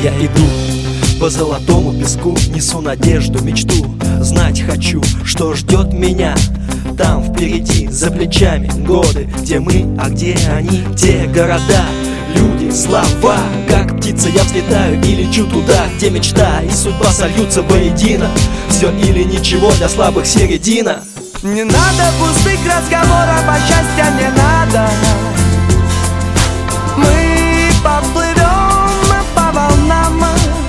Я иду по золотому песку, несу надежду, мечту. Знать хочу, что ждет меня там впереди, за плечами годы. Где мы, а где они? Те города, люди, слова. Как птица я взлетаю и лечу туда, где мечта и судьба сольются воедино. Все или ничего, для слабых середина. Не надо пустых разговоров, а счастья не надо. Мы поплывем по волнам,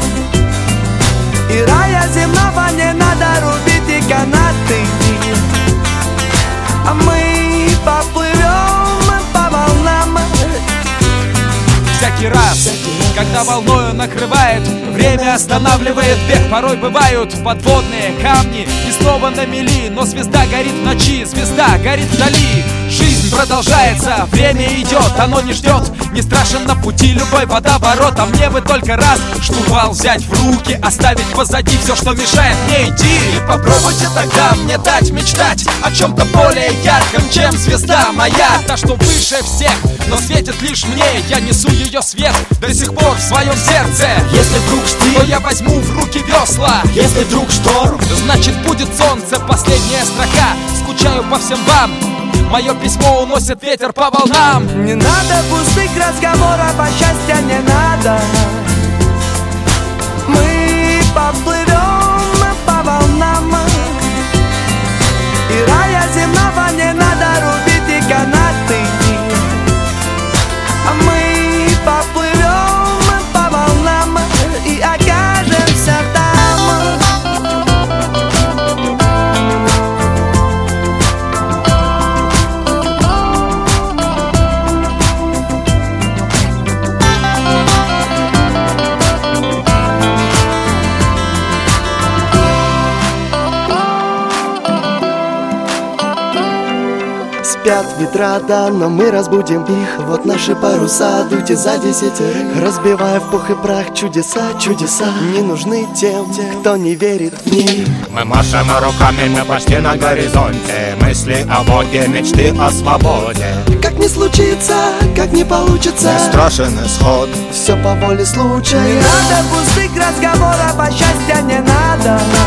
и рая земного не надо рубить и канаты. А мы поплывем по волнам. Всякий раз, когда волною накрывает, время останавливает бег. Порой бывают подводные камни и снова на мели. Но звезда горит в ночи, звезда горит вдали. Жизнь продолжается, время идет, оно не ждет. Не страшен на пути любой водоворот. А мне бы только раз штурвал взять в руки, оставить позади все, что мешает мне идти. И попробуйте тогда мне дать мечтать о чем-то более ярком, чем звезда моя. Та, что выше всех, но светит лишь мне. Я несу ее свет до сих пор в своем сердце. Если вдруг штиль, то я возьму в руки весла. если вдруг шторм, Значит будет солнце, последняя строка. Скучаю по всем вам, мое письмо уносит ветер по волнам. Не надо пустых разговоров, а счастья не надо. Мы поплывем по волнам, и рая земного не надо рубить и канаты. А мы поплывем по волнам и окажемся там. Спят ветра, да, но мы разбудим их. Вот наши паруса, дуйте за 10, разбивая в пух и прах чудеса, чудеса не нужны тем, кто не верит в них. Мы машем руками, мы почти на горизонте. Мысли о Боге, мечты о свободе. Как не случится, как не получится, Не страшен исход. все по воле случая. Не надо пустых разговоров, а счастья не надо.